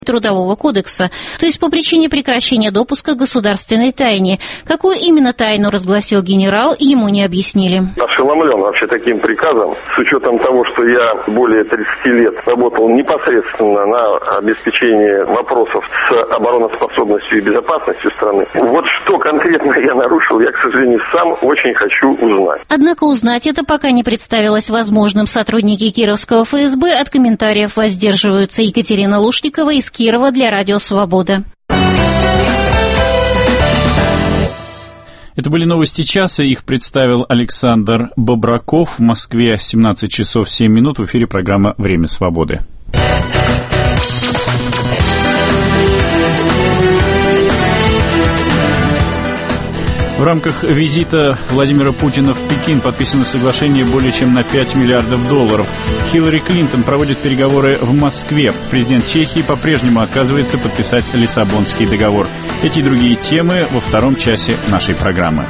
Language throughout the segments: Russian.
Трудового кодекса, то есть по причине прекращения допуска к государственной тайне. Какую именно тайну разгласил генерал, ему не объяснили. Ошеломлен вообще таким приказом, с учетом того, что я более 30 лет работал непосредственно на обеспечении вопросов с обороноспособностью и безопасностью страны. Вот что конкретно я нарушил, я, к сожалению, сам очень хочу узнать. Однако узнать это пока не представилось возможным. Сотрудники Кировского ФСБ от комментариев воздерживаются. Екатерина Лушникова из Кирова для Радио Свобода. Это были новости часа, их представил Александр Бобраков. В Москве 17 часов 7 минут, в эфире программа «Время свободы». В рамках визита Владимира Путина в Пекин подписано соглашение более чем на $5 миллиардов. Хиллари Клинтон проводит переговоры в Москве. Президент Чехии по-прежнему отказывается подписать Лиссабонский договор. Эти и другие темы во втором часе нашей программы.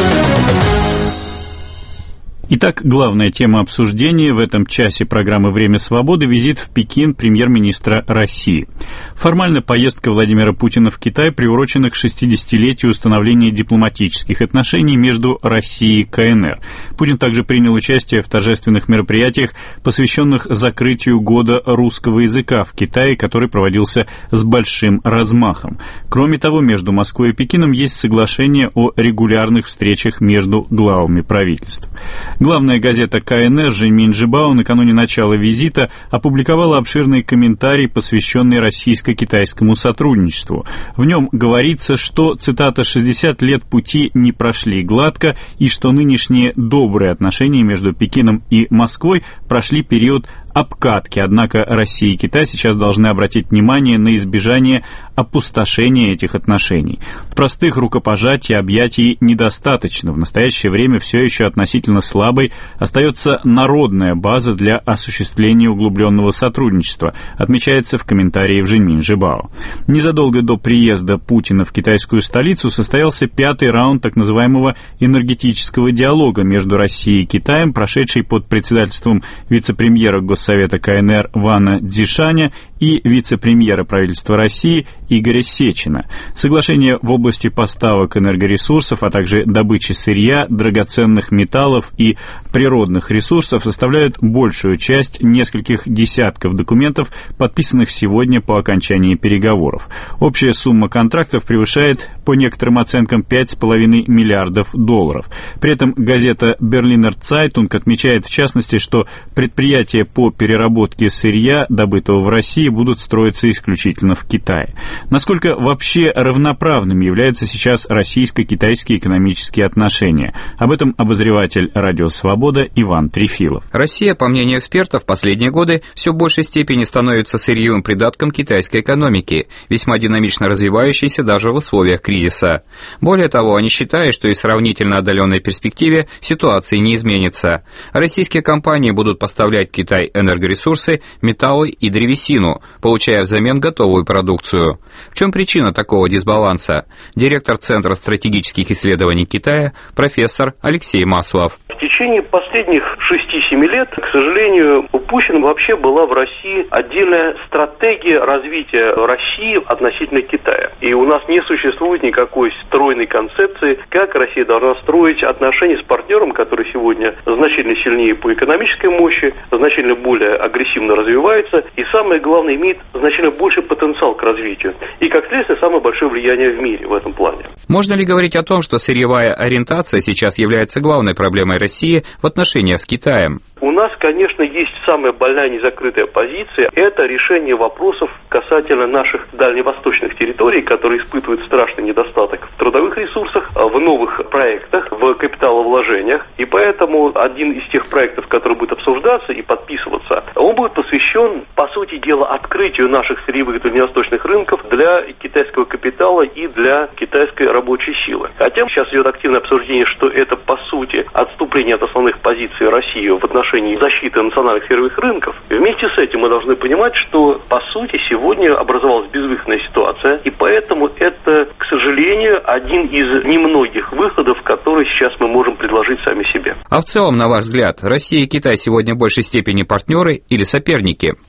Итак, главная тема обсуждения в этом часе программы «Время свободы» – визит в Пекин премьер-министра России. Формально поездка Владимира Путина в Китай приурочена к 60-летию установления дипломатических отношений между Россией и КНР. Путин также принял участие в торжественных мероприятиях, посвященных закрытию года русского языка в Китае, который проводился с большим размахом. Кроме того, между Москвой и Пекином есть соглашение о регулярных встречах между главами правительств. Главная газета КНР «Жэньминь Жибао» накануне начала визита опубликовала обширный комментарий, посвященный российско-китайскому сотрудничеству. В нем говорится, что, цитата, «60 лет пути не прошли гладко, и что нынешние добрые отношения между Пекином и Москвой прошли период обкатки, однако Россия и Китай сейчас должны обратить внимание на избежание опустошения этих отношений. Простых рукопожатий и объятий недостаточно. В настоящее время все еще относительно слабой остается народная база для осуществления углубленного сотрудничества, отмечается в комментарии в Жэньминь Жибао. Незадолго до приезда Путина в китайскую столицу состоялся 5-й раунд так называемого энергетического диалога между Россией и Китаем, прошедший под председательством вице-премьера Госсовета КНР Вана Цзишаня и вице-премьера правительства России Игоря Сечина. Соглашение в области поставок энергоресурсов, а также добычи сырья, драгоценных металлов и природных ресурсов составляют большую часть нескольких десятков документов, подписанных сегодня по окончании переговоров. Общая сумма контрактов превышает, по некоторым оценкам, $5,5 миллиардов. При этом газета «Берлинер Цайтунг» отмечает, в частности, что предприятия по переработке сырья, добытого в России, будут строиться исключительно в Китае. Насколько вообще равноправными являются сейчас российско-китайские экономические отношения? Об этом обозреватель «Радио Свобода» Иван Трефилов. Россия, по мнению экспертов, в последние годы все в большей степени становится сырьевым придатком китайской экономики, весьма динамично развивающейся даже в условиях кризиса. Более того, они считают, что и в сравнительно отдаленной перспективе ситуация не изменится. Российские компании будут поставлять в Китай энергоресурсы, металлы и древесину, получая взамен готовую продукцию. В чем причина такого дисбаланса? Директор Центра стратегических исследований Китая, профессор Алексей Маслов. В течение последних 6-7 лет, к сожалению, упущена вообще была в России отдельная стратегия развития России относительно Китая. И у нас не существует никакой стройной концепции, как Россия должна строить отношения с партнером, который сегодня значительно сильнее по экономической мощи, значительно более агрессивно развивается и, самое главное, имеет значительно больший потенциал к развитию. И, как следствие, самое большое влияние в мире в этом плане. Можно ли говорить о том, что сырьевая ориентация сейчас является главной проблемой России в отношениях с Китаем? У нас, конечно, есть самая больная незакрытая позиция. Это решение вопросов касательно наших дальневосточных территорий, которые испытывают страшный недостаток в трудовых ресурсах, в новых проектах, в капиталовложениях. И поэтому один из тех проектов, который будет обсуждаться и подписываться, он будет посвящен, по сути дела, открытию наших сырьевых дальневосточных рынков для китайского капитала и для китайской рабочей силы. Хотя сейчас идет активное обсуждение, что это, по сути, отступление от основных позиций России в отношении защиты национальных сырьевых рынков. Вместе с этим мы должны понимать, что, по сути, сегодня образовалась безвыходная ситуация, и поэтому это, к сожалению, один из немногих выходов, которые сейчас мы можем предложить сами себе. А в целом, на ваш взгляд, Россия и Китай сегодня в большей степени партнеры или соперники? Во-первых,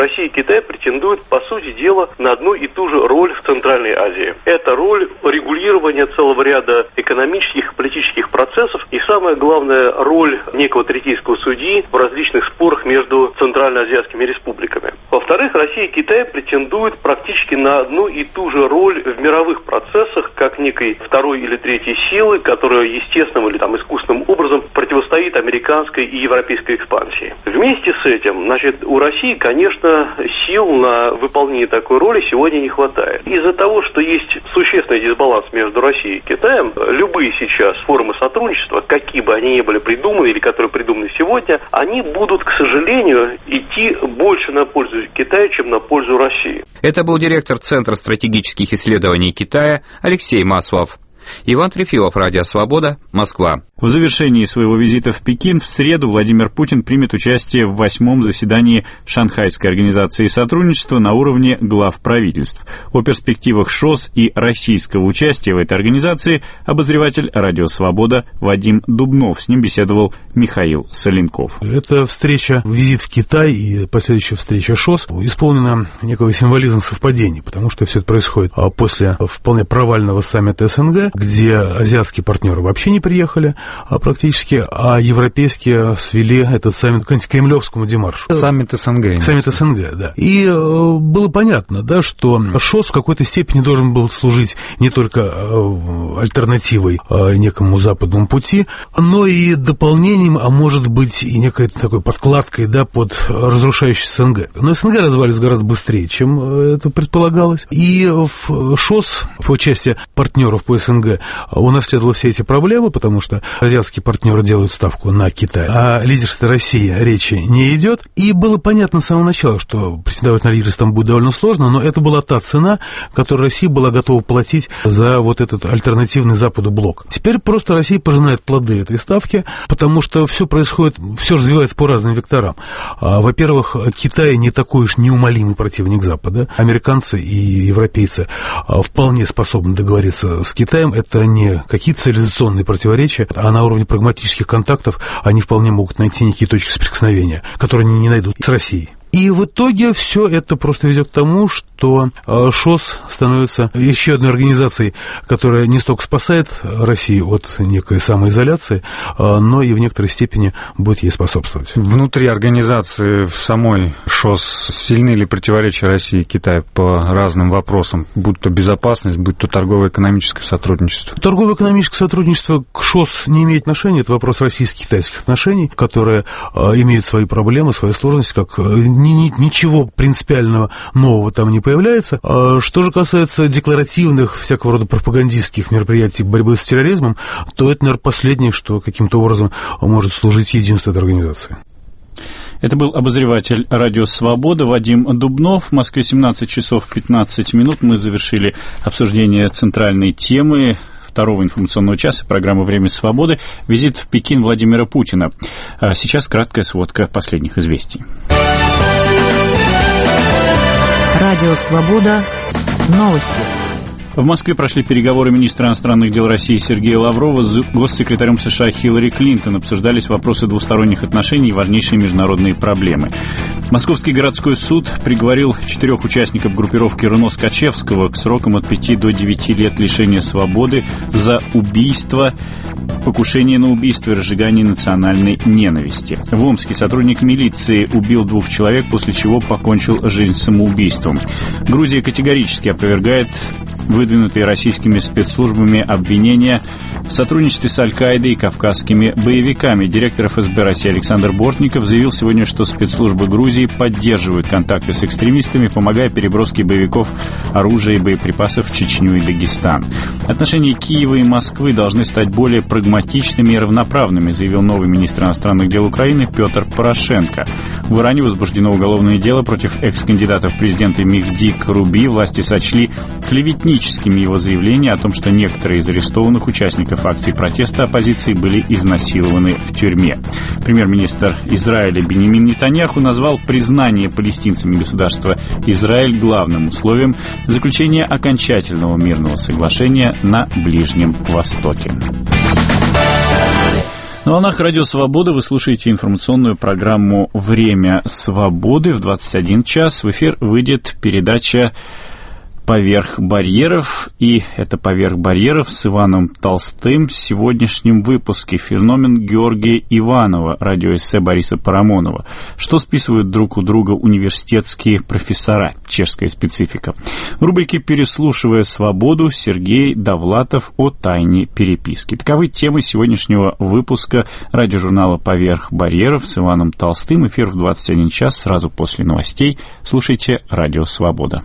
Россия и Китай претендуют, по сути дела, на одну и ту же роль в Центральной Азии. Это роль регулирования целого ряда экономических и политических процессов и, самое главное, роль некого третейского судьи в различных спорах между центральноазиатскими республиками. Во-вторых, Россия и Китай претендуют практически на одну и ту же роль в мировых процессах, как некой второй или третьей силы, которая естественным или искусственным образом противостоит американской и европейской экспансии. Вместе с этим, у России, конечно, сил на выполнение такой роли сегодня не хватает. Из-за того, что есть существенный дисбаланс между Россией и Китаем, любые сейчас формы сотрудничества, какие бы они ни были придуманы или которые придуманы сегодня, они будут, к сожалению, идти больше на пользу Китая, чем на пользу России. Это был директор Центра стратегических исследований Китая Алексей Маслов. Иван Трефилов, Радио Свобода, Москва. В завершении своего визита в Пекин в среду Владимир Путин примет участие в 8-м заседании Шанхайской организации сотрудничества на уровне глав правительств. О перспективах ШОС и российского участия в этой организации обозреватель Радио Свобода Вадим Дубнов. С ним беседовал Михаил Соленков. Эта встреча, визит в Китай и последующая встреча ШОС исполнена некого символизма совпадений, потому что все это происходит после вполне провального саммита СНГ, где азиатские партнеры вообще не приехали практически, а европейские свели этот саммит к антикремлевскому демаршу. Саммит СНГ. Саммит СНГ, да. И было понятно, да, что ШОС в какой-то степени должен был служить не только альтернативой некому западному пути, но и дополнением, а может быть и некой такой подкладкой, да, под разрушающий СНГ. Но СНГ развалится гораздо быстрее, чем это предполагалось. И в ШОС, по части партнеров по СНГ, унаследовало все эти проблемы, потому что азиатские партнеры делают ставку на Китай, а лидерство России речи не идет. И было понятно с самого начала, что претендовать на лидерство будет довольно сложно, но это была та цена, которую Россия была готова платить за вот этот альтернативный Западу блок. Теперь просто Россия пожинает плоды этой ставки, потому что все происходит, все развивается по разным векторам. Во-первых, Китай не такой уж неумолимый противник Запада. Американцы и европейцы вполне способны договориться с Китаем. Это не какие-то цивилизационные противоречия, а на уровне прагматических контактов они вполне могут найти некие точки соприкосновения, которые они не найдут с Россией. И в итоге все это просто ведет к тому, что ШОС становится еще одной организацией, которая не столько спасает Россию от некой самоизоляции, но и в некоторой степени будет ей способствовать. Внутри организации в самой ШОС сильны ли противоречия России и Китая по разным вопросам, будь то безопасность, будь то торгово-экономическое сотрудничество? Торгово-экономическое сотрудничество к ШОС не имеет отношения, это вопрос российско-китайских отношений, которые имеют свои проблемы, свои сложности, как ничего принципиального нового там не появляется. Что же касается декларативных, всякого рода пропагандистских мероприятий борьбы с терроризмом, то это, наверное, последнее, что каким-то образом может служить единству этой организации. Это был обозреватель Радио Свобода Вадим Дубнов. В Москве 17 часов 15 минут. Мы завершили обсуждение центральной темы второго информационного часа программы «Время свободы» — визит в Пекин Владимира Путина. Сейчас краткая сводка последних известий. Радио «Свобода». Новости. В Москве прошли переговоры министра иностранных дел России Сергея Лаврова с госсекретарем США Хиллари Клинтон. Обсуждались вопросы двусторонних отношений и важнейшие международные проблемы. Московский городской суд приговорил 4 участников группировки Руно-Скачевского к срокам от 5 до 9 лет лишения свободы за убийство, покушение на убийство и разжигание национальной ненависти. В Омске сотрудник милиции убил 2 человек, после чего покончил жизнь самоубийством. Грузия категорически опровергает выдвинутые российскими спецслужбами обвинения в сотрудничестве с Аль-Каидой и кавказскими боевиками. Директор ФСБ России Александр Бортников заявил сегодня, что спецслужбы Грузии поддерживают контакты с экстремистами, помогая переброске боевиков оружия и боеприпасов в Чечню и Дагестан. Отношения Киева и Москвы должны стать более прагматичными и равноправными, заявил новый министр иностранных дел Украины Петр Порошенко. В Иране возбуждено уголовное дело против экс-кандидата в президенты Мехди Каруби. Власти сочли клеветническими его заявления о том, что некоторые из арестованных участников акций протеста оппозиции были изнасилованы в тюрьме. Премьер-министр Израиля Биньямин Нетаньяху назвал признание палестинцами государства Израиль главным условием заключения окончательного мирного соглашения на Ближнем Востоке. На волнах Радио Свобода вы слушаете информационную программу «Время свободы». В 21 час в эфир выйдет передача «Поверх барьеров». И это «Поверх барьеров» с Иваном Толстым. В сегодняшнем выпуске феномен Георгия Иванова, радиоэссе Бориса Парамонова. Что списывают друг у друга университетские профессора? Чешская специфика. В рубрике «Переслушивая свободу» Сергей Довлатов о тайне переписки. Таковы темы сегодняшнего выпуска радиожурнала «Поверх барьеров» с Иваном Толстым. Эфир в 21 час сразу после новостей. Слушайте «Радио Свобода».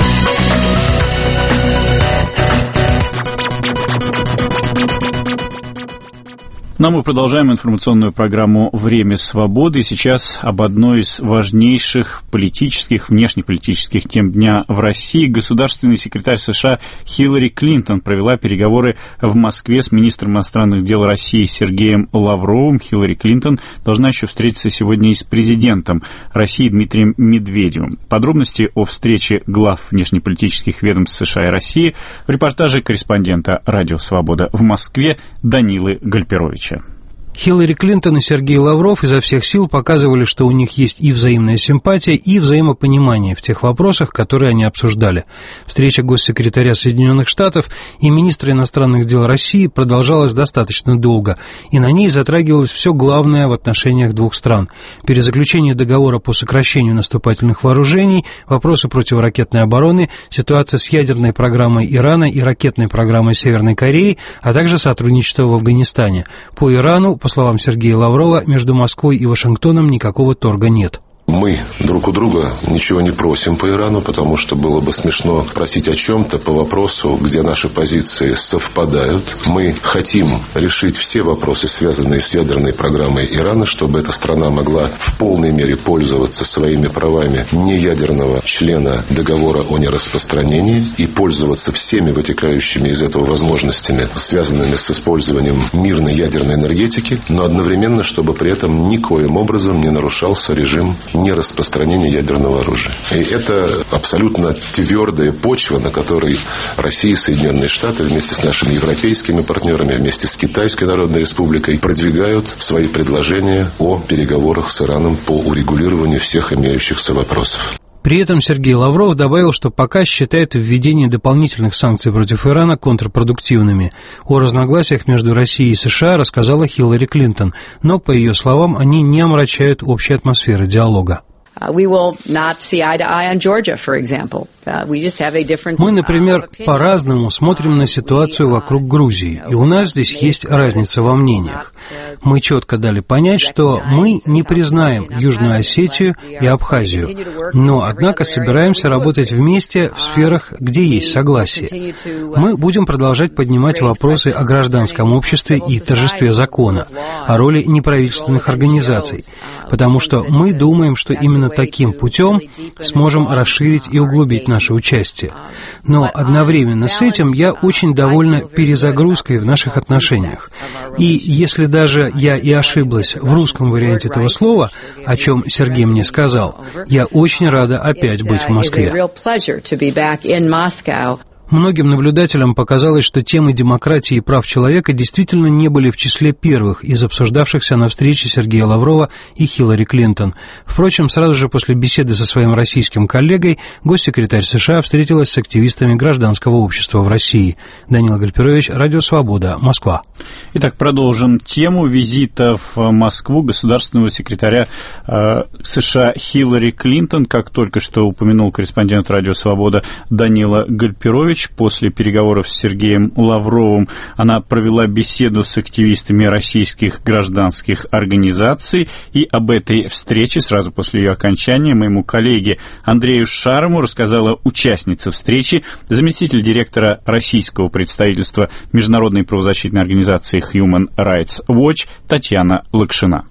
Но мы продолжаем информационную программу «Время свободы». И сейчас об одной из важнейших политических, внешнеполитических тем дня в России. Государственный секретарь США Хиллари Клинтон провела переговоры в Москве с министром иностранных дел России Сергеем Лавровым. Хиллари Клинтон должна еще встретиться сегодня и с президентом России Дмитрием Медведевым. Подробности о встрече глав внешнеполитических ведомств США и России в репортаже корреспондента «Радио Свобода» в Москве Данилы Гальперовича. Хиллари Клинтон и Сергей Лавров изо всех сил показывали, что у них есть и взаимная симпатия, и взаимопонимание в тех вопросах, которые они обсуждали. Встреча госсекретаря Соединенных Штатов и министра иностранных дел России продолжалась достаточно долго, и на ней затрагивалось все главное в отношениях двух стран. Перезаключение договора по сокращению наступательных вооружений, вопросы противоракетной обороны, ситуация с ядерной программой Ирана и ракетной программой Северной Кореи, а также сотрудничество в Афганистане. По Ирану, по словам Сергея Лаврова, между Москвой и Вашингтоном никакого торга нет. Мы друг у друга ничего не просим по Ирану, потому что было бы смешно просить о чем-то по вопросу, где наши позиции совпадают. Мы хотим решить все вопросы, связанные с ядерной программой Ирана, чтобы эта страна могла в полной мере пользоваться своими правами неядерного члена договора о нераспространении и пользоваться всеми вытекающими из этого возможностями, связанными с использованием мирной ядерной энергетики, но одновременно, чтобы при этом никоим образом не нарушался режим нераспространения ядерного оружия. И это абсолютно твердая почва, на которой Россия и Соединенные Штаты вместе с нашими европейскими партнерами, вместе с Китайской Народной Республикой продвигают свои предложения о переговорах с Ираном по урегулированию всех имеющихся вопросов. При этом Сергей Лавров добавил, что пока считает введение дополнительных санкций против Ирана контрпродуктивными. О разногласиях между Россией и США рассказала Хиллари Клинтон, но, по ее словам, они не омрачают общей атмосферы диалога. We will not see eye to eye on Georgia, for example. Мы, например, по-разному смотрим на ситуацию вокруг Грузии, и у нас здесь есть разница во мнениях. Мы четко дали понять, что мы не признаем Южную Осетию и Абхазию, но, однако, собираемся работать вместе в сферах, где есть согласие. Мы будем продолжать поднимать вопросы о гражданском обществе и торжестве закона, о роли неправительственных организаций, потому что мы думаем, что именно таким путем сможем расширить и углубить наше участие. Но одновременно с этим я очень довольна перезагрузкой в наших отношениях. И если даже я и ошиблась в русском варианте этого слова, о чем Сергей мне сказал, я очень рада опять быть в Москве. Многим наблюдателям показалось, что темы демократии и прав человека действительно не были в числе первых из обсуждавшихся на встрече Сергея Лаврова и Хиллари Клинтон. Впрочем, сразу же после беседы со своим российским коллегой госсекретарь США встретилась с активистами гражданского общества в России. Данила Гальперович, Радио Свобода, Москва. Итак, продолжим тему визита в Москву государственного секретаря США Хиллари Клинтон. Как только что упомянул корреспондент Радио Свобода Данила Гальперович, после переговоров с Сергеем Лавровым она провела беседу с активистами российских гражданских организаций, и об этой встрече сразу после ее окончания моему коллеге Андрею Шарому рассказала участница встречи, заместитель директора российского представительства международной правозащитной организации Human Rights Watch Татьяна Лакшина.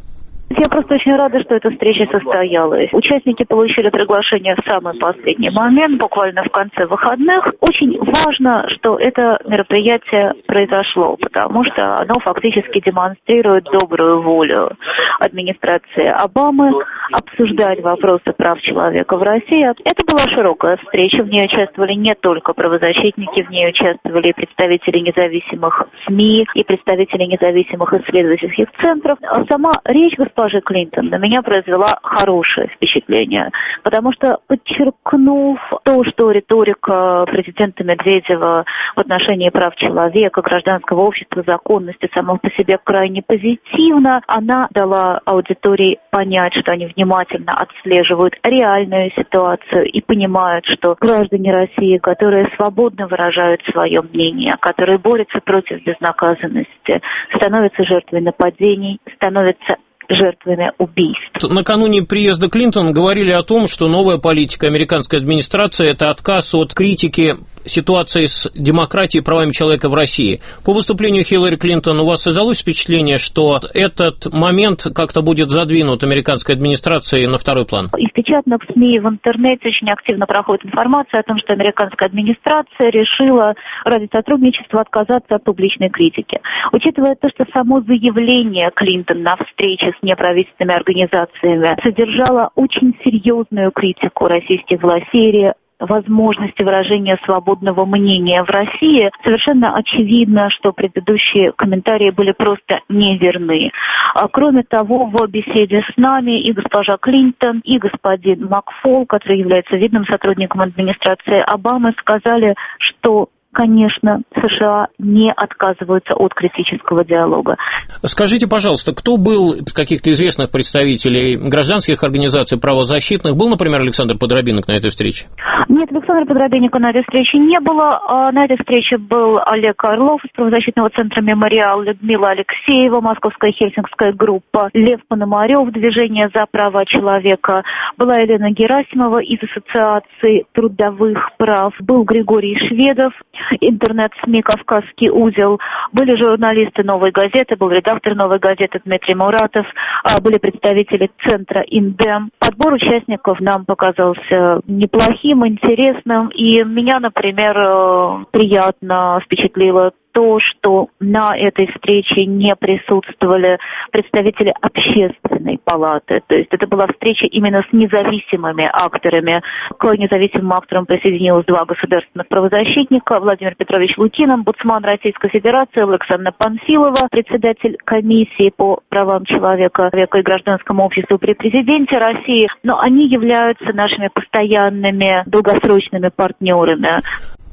Я просто очень рада, что эта встреча состоялась. Участники получили приглашение в самый последний момент, буквально в конце выходных. Очень важно, что это мероприятие произошло, потому что оно фактически демонстрирует добрую волю администрации Обамы обсуждать вопросы прав человека в России. Это была широкая встреча, в ней участвовали не только правозащитники, в ней участвовали и представители независимых СМИ, и представители независимых исследовательских центров. Сама речь госпожи Клинтон на меня произвела хорошее впечатление, потому что, подчеркнув то, что риторика президента Медведева в отношении прав человека, гражданского общества, законности сама по себе крайне позитивна, она дала аудитории понять, что они внимательно отслеживают реальную ситуацию и понимают, что граждане России, которые свободно выражают свое мнение, которые борются против безнаказанности, становятся жертвой нападений, становятся жертвами убийств. Накануне приезда Клинтон говорили о том, что новая политика американской администрации – это отказ от критики ситуации с демократией и правами человека в России. По выступлению Хиллари Клинтон у вас создалось впечатление, что этот момент как-то будет задвинут американской администрацией на второй план? Из печатных СМИ в интернете очень активно проходит информация о том, что американская администрация решила ради сотрудничества отказаться от публичной критики. Учитывая то, что само заявление Клинтон на встрече с неправительственными организациями содержало очень серьезную критику российских властей, возможности выражения свободного мнения в России, совершенно очевидно, что предыдущие комментарии были просто неверны. Кроме того, в беседе с нами и госпожа Клинтон, и господин Макфол, который является видным сотрудником администрации Обамы, сказали, что конечно, США не отказываются от критического диалога. Скажите, пожалуйста, кто был из каких-то известных представителей гражданских организаций, правозащитных? Был, например, Александр Подробинок на этой встрече? Нет, Александра Подробинника на этой встрече не было. На этой встрече был Олег Орлов из правозащитного центра «Мемориал», Людмила Алексеева, московская хельсинкская группа, Лев Пономарев, Движение за права человека, была Елена Герасимова из Ассоциации трудовых прав, был Григорий Шведов, интернет-СМИ «Кавказский узел», были журналисты «Новой газеты», был редактор «Новой газеты» Дмитрий Муратов, были представители центра «Индем». Подбор участников нам показался неплохим, интересным, и меня, например, приятно впечатлило то, что на этой встрече не присутствовали представители общественной палаты. То есть это была встреча именно с независимыми акторами. К независимым акторам присоединилось 2 государственных правозащитника: Владимир Петрович Лукин, омбудсман Российской Федерации, Александра Панфилова, председатель комиссии по правам человека и гражданскому обществу при президенте России. Но они являются нашими постоянными долгосрочными партнерами.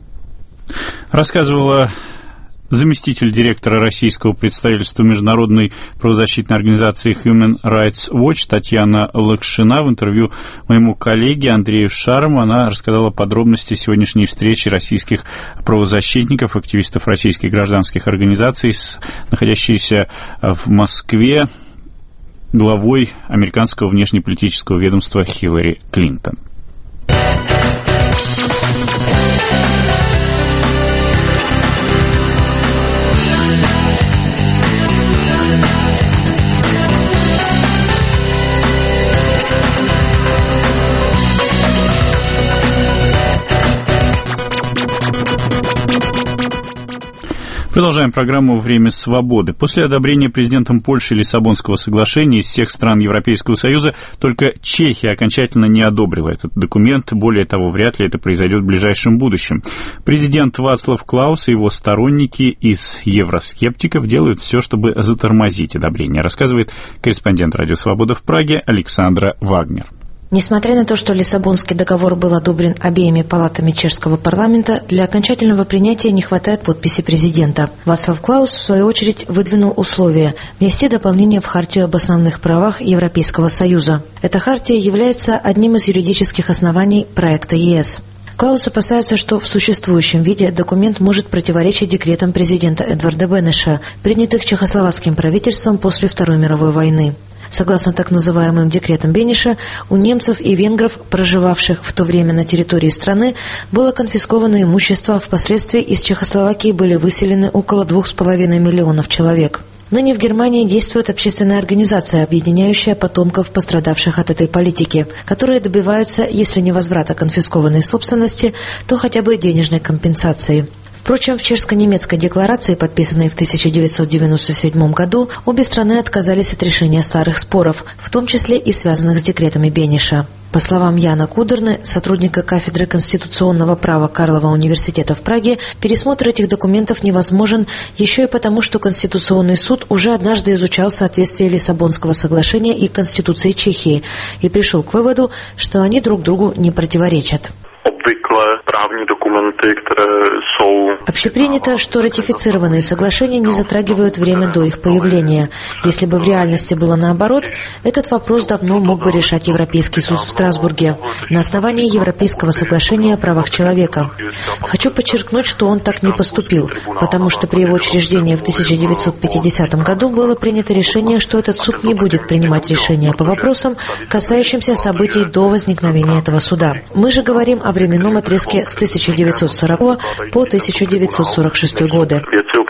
Рассказывала заместитель директора российского представительства международной правозащитной организации Human Rights Watch Татьяна Лакшина в интервью моему коллеге Андрею Шарому. Она рассказала подробности сегодняшней встречи российских правозащитников, активистов российских гражданских организаций, находящейся в Москве, главой американского внешнеполитического ведомства Хиллари Клинтон. Продолжаем программу «Время свободы». После одобрения президентом Польши Лиссабонского соглашения из всех стран Европейского Союза только Чехия окончательно не одобрила этот документ. Более того, вряд ли это произойдет в ближайшем будущем. Президент Вацлав Клаус и его сторонники из евроскептиков делают все, чтобы затормозить одобрение, рассказывает корреспондент «Радио Свобода» в Праге Александра Вагнер. Несмотря на то, что Лиссабонский договор был одобрен обеими палатами чешского парламента, для окончательного принятия не хватает подписи президента. Вацлав Клаус, в свою очередь, выдвинул условия – внести дополнение в Хартию об основных правах Европейского Союза. Эта хартия является одним из юридических оснований проекта ЕС. Клаус опасается, что в существующем виде документ может противоречить декретам президента Эдварда Бенеша, принятых чехословацким правительством после Второй мировой войны. Согласно так называемым декретам Бенеша, у немцев и венгров, проживавших в то время на территории страны, было конфисковано имущество, впоследствии из Чехословакии были выселены около 2,5 миллионов человек. Ныне в Германии действует общественная организация, объединяющая потомков пострадавших от этой политики, которые добиваются, если не возврата конфискованной собственности, то хотя бы денежной компенсации. Впрочем, в чешско-немецкой декларации, подписанной в 1997 году, обе страны отказались от решения старых споров, в том числе и связанных с декретами Бениша. По словам Яна Кудерны, сотрудника кафедры конституционного права Карлова университета в Праге, пересмотр этих документов невозможен еще и потому, что Конституционный суд уже однажды изучал соответствие Лиссабонского соглашения и Конституции Чехии и пришел к выводу, что они друг другу не противоречат. Общепринято, что ратифицированные соглашения не затрагивают время до их появления. Если бы в реальности было наоборот, этот вопрос давно мог бы решать Европейский суд в Страсбурге на основании Европейского соглашения о правах человека. Хочу подчеркнуть, что он так не поступил, потому что при его учреждении в 1950 году было принято решение, что этот суд не будет принимать решения по вопросам, касающимся событий до возникновения этого суда. Мы же говорим о временном отрезке с 1940 по 1946 годы.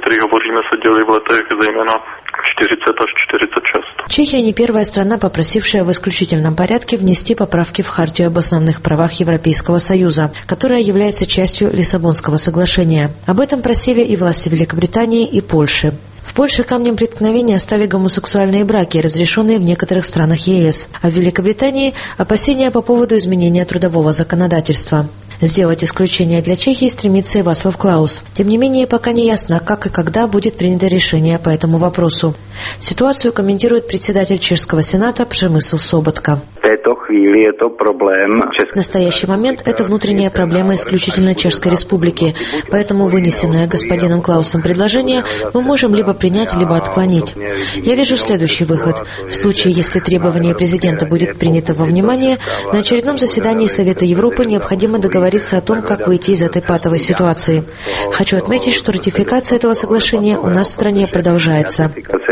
Чехия не первая страна, попросившая в исключительном порядке внести поправки в Хартию об основных правах Европейского Союза, которая является частью Лиссабонского соглашения. Об этом просили и власти Великобритании, и Польши. В Польше камнем преткновения стали гомосексуальные браки, разрешенные в некоторых странах ЕС, а в Великобритании – опасения по поводу изменения трудового законодательства. Сделать исключение для Чехии стремится и Václav Klaus. Тем не менее, пока не ясно, как и когда будет принято решение по этому вопросу. Ситуацию комментирует председатель Чешского Сената Přemysl Sobotka. В настоящий момент это внутренняя проблема исключительно Чешской Республики, поэтому вынесенное господином Клаусом предложение мы можем либо принять, либо отклонить. Я вижу следующий выход. В случае, если требование президента будет принято во внимание, на очередном заседании Совета Европы необходимо договориться о том, как выйти из этой патовой ситуации. Хочу отметить, что ратификация этого соглашения у нас в стране продолжается.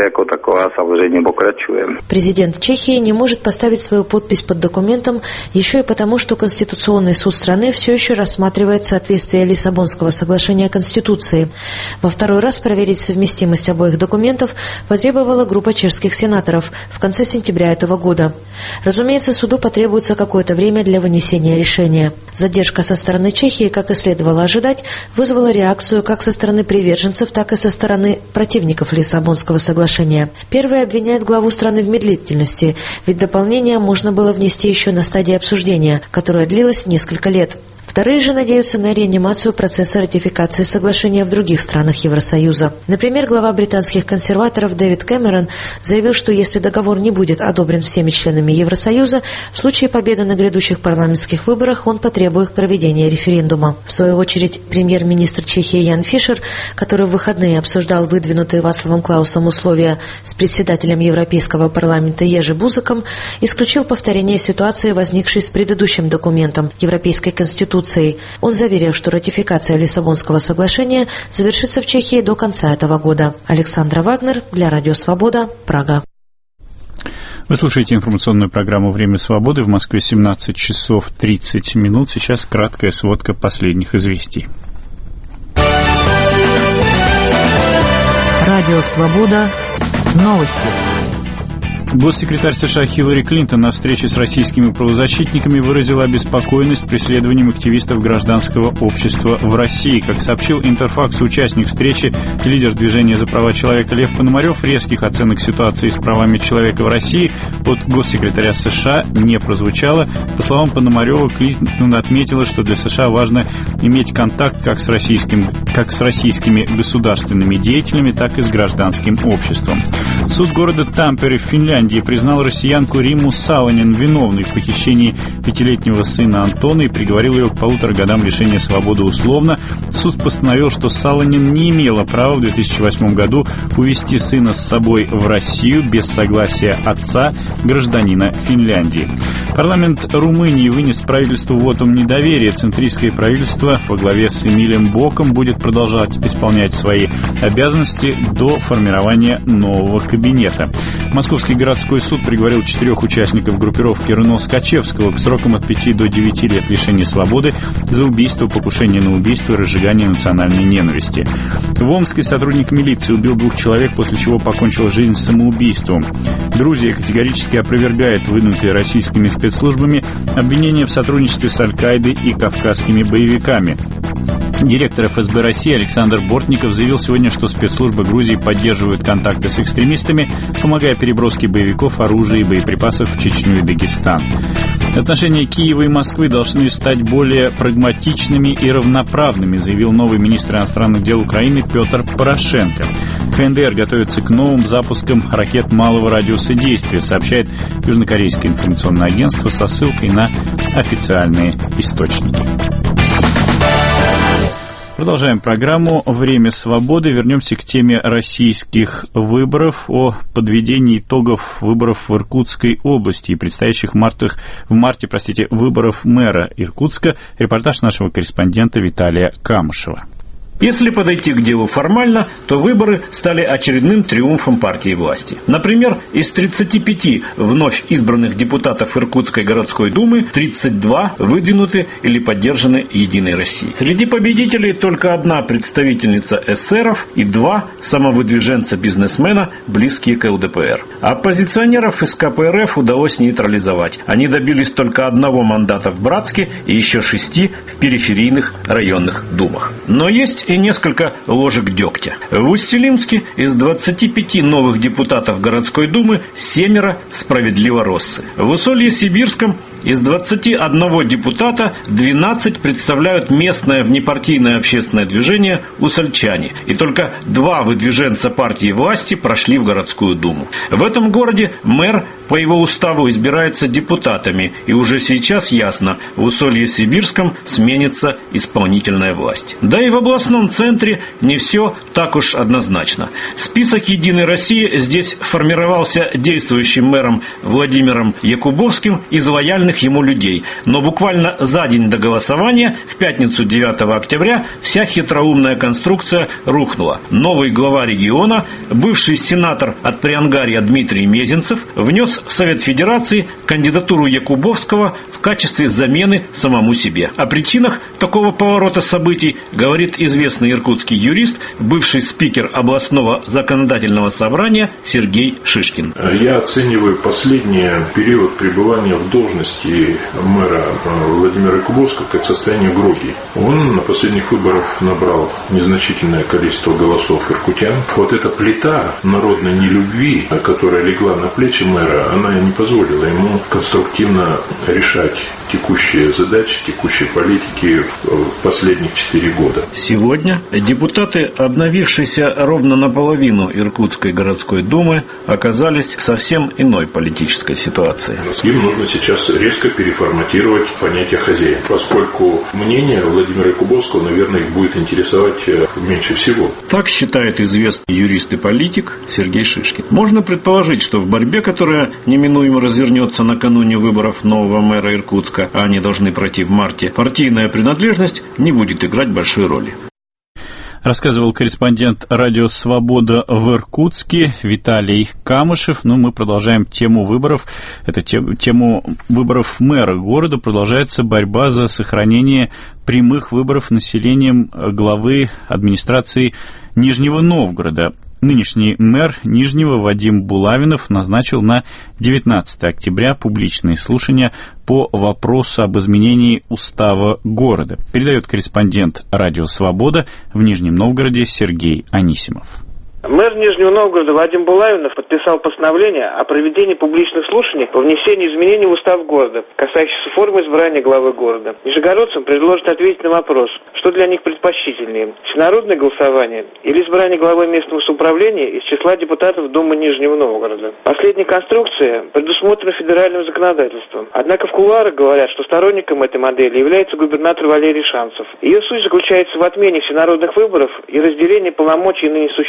Президент Чехии не может поставить свою подпись под документом еще и потому, что Конституционный суд страны все еще рассматривает соответствие Лиссабонского соглашения Конституции. Во второй раз проверить совместимость обоих документов потребовала группа чешских сенаторов в конце сентября этого года. Разумеется, суду потребуется какое-то время для вынесения решения. Задержка со стороны Чехии, как и следовало ожидать, вызвала реакцию как со стороны приверженцев, так и со стороны противников Лиссабонского соглашения. Первые обвиняют главу страны в медлительности, ведь дополнение можно было внести еще на стадии обсуждения, которая длилась несколько лет. Вторые же надеются на реанимацию процесса ратификации соглашения в других странах Евросоюза. Например, глава британских консерваторов Дэвид Кэмерон заявил, что если договор не будет одобрен всеми членами Евросоюза, в случае победы на грядущих парламентских выборах он потребует проведения референдума. В свою очередь, премьер-министр Чехии Ян Фишер, который в выходные обсуждал выдвинутые Václavом Klausом условия с председателем Европейского парламента Ежи Бузеком, исключил повторение ситуации, возникшей с предыдущим документом Европейской конституции. Он заверил, что ратификация Лиссабонского соглашения завершится в Чехии до конца этого года. Александра Вагнер для Радио Свобода, Прага. Вы слушаете информационную программу «Время свободы». В Москве 17 часов 30 минут. Сейчас краткая сводка последних известий. Радио Свобода. Новости. Госсекретарь США Хиллари Клинтон на встрече с российскими правозащитниками выразила обеспокоенность преследованием активистов гражданского общества в России. Как сообщил Интерфакс, участник встречи, лидер движения за права человека Лев Пономарев, резких оценок ситуации с правами человека в России от госсекретаря США не прозвучало. По словам Пономарева, Клинтон отметила, что для США важно иметь контакт как с российскими государственными деятелями, так и с гражданским обществом. Суд города Тампере в Финляндии признал россиянку Римму Салонин виновной в похищении 5-летнего сына Антона и приговорил ее к 1,5 годам лишения свободы условно. Суд постановил, что Салонин не имела права в 2008 году увезти сына с собой в Россию без согласия отца, гражданина Финляндии. Парламент Румынии вынес правительству вотум недоверия. Центристское правительство во главе с Эмилием Боком будет продолжать исполнять свои обязанности до формирования нового кабинета. Московский городской городской суд приговорил 4 участников группировки Рено Скачевского к срокам от 5 до 9 лет лишения свободы за убийство, покушение на убийство и разжигание национальной ненависти. В Омске сотрудник милиции убил 2 человек, после чего покончил жизнь самоубийством. Грузия категорически опровергает выдвинутые российскими спецслужбами обвинения в сотрудничестве с Аль-Каидой и кавказскими боевиками. Директор ФСБ России Александр Бортников заявил сегодня, что спецслужбы Грузии поддерживают контакты с экстремистами, помогая переброске боевиков, оружия и боеприпасов в Чечню и Дагестан. Отношения Киева и Москвы должны стать более прагматичными и равноправными, заявил новый министр иностранных дел Украины Петр Порошенко. КНДР готовится к новым запускам ракет малого радиуса действия, сообщает южнокорейское информационное агентство со ссылкой на официальные источники. Продолжаем программу «Время свободы». Вернемся к теме российских выборов, о подведении итогов выборов в Иркутской области и предстоящих в марте выборов мэра Иркутска. Репортаж нашего корреспондента Виталия Камышева. Если подойти к делу формально, то выборы стали очередным триумфом партии власти. Например, из 35 вновь избранных депутатов Иркутской городской думы 32 выдвинуты или поддержаны «Единой Россией». Среди победителей только одна представительница эсеров и 2 самовыдвиженца-бизнесмена, близкие к ЛДПР. Оппозиционеров из КПРФ удалось нейтрализовать. Они добились только 1 мандата в Братске и еще 6 в периферийных районных думах. Но есть и несколько ложек дегтя. В Усть-Илимске из 25 новых депутатов городской думы 7 справедливо россы. В Усолье-Сибирском из 21 депутата 12 представляют местное внепартийное общественное движение «Усольчане». И только 2 выдвиженца партии власти прошли в городскую думу. В этом городе мэр по его уставу избирается депутатами. И уже сейчас ясно, в Усолье-Сибирском сменится исполнительная власть. Да и в областном центре не все так уж однозначно. Список «Единой России» здесь формировался действующим мэром Владимиром Якубовским из лояльных ему людей. Но буквально за день до голосования, в пятницу 9 октября, вся хитроумная конструкция рухнула. Новый глава региона, бывший сенатор от Приангарья Дмитрий Мезенцев, внес в Совет Федерации кандидатуру Якубовского в качестве замены самому себе. О причинах такого поворота событий говорит известный иркутский юрист, бывший спикер областного законодательного собрания Сергей Шишкин. Я оцениваю последний период пребывания в должности мэра Владимира Якубовского как состояние гроги. Он на последних выборах набрал незначительное количество голосов иркутян. Вот эта плита народной нелюбви, которая легла на плечи мэра, она не позволила ему конструктивно решать текущие задачи, текущей политики в последних 4 года. Сегодня депутаты, обновившиеся ровно наполовину Иркутской городской думы, оказались в совсем иной политической ситуации. Им нужно сейчас резко переформатировать понятие хозяина, поскольку мнение Владимира Якубовского, наверное, их будет интересовать меньше всего. Так считает известный юрист и политик Сергей Шишкин. Можно предположить, что в борьбе, которая неминуемо развернется накануне выборов нового мэра Иркутска, а они должны пройти в марте, партийная принадлежность не будет играть большой роли. Рассказывал корреспондент «Радио Свобода» в Иркутске Виталий Камышев. Мы продолжаем тему выборов. Это тему выборов мэра города. Продолжается борьба за сохранение прямых выборов населением главы администрации Нижнего Новгорода. Нынешний мэр Нижнего Вадим Булавинов назначил на 19 октября публичные слушания по вопросу об изменении устава города. Передает корреспондент «Радио Свобода» в Нижнем Новгороде Сергей Анисимов. Мэр Нижнего Новгорода Вадим Булавинов подписал постановление о проведении публичных слушаний по внесению изменений в устав города, касающихся формы избрания главы города. Нижегородцам предложат ответить на вопрос, что для них предпочтительнее – всенародное голосование или избрание главы местного самоуправления из числа депутатов Думы Нижнего Новгорода. Последняя конструкция предусмотрена федеральным законодательством. Однако в кулуарах говорят, что сторонником этой модели является губернатор Валерий Шанцев. Ее суть заключается в отмене всенародных выборов и разделении полномочий ныне существующего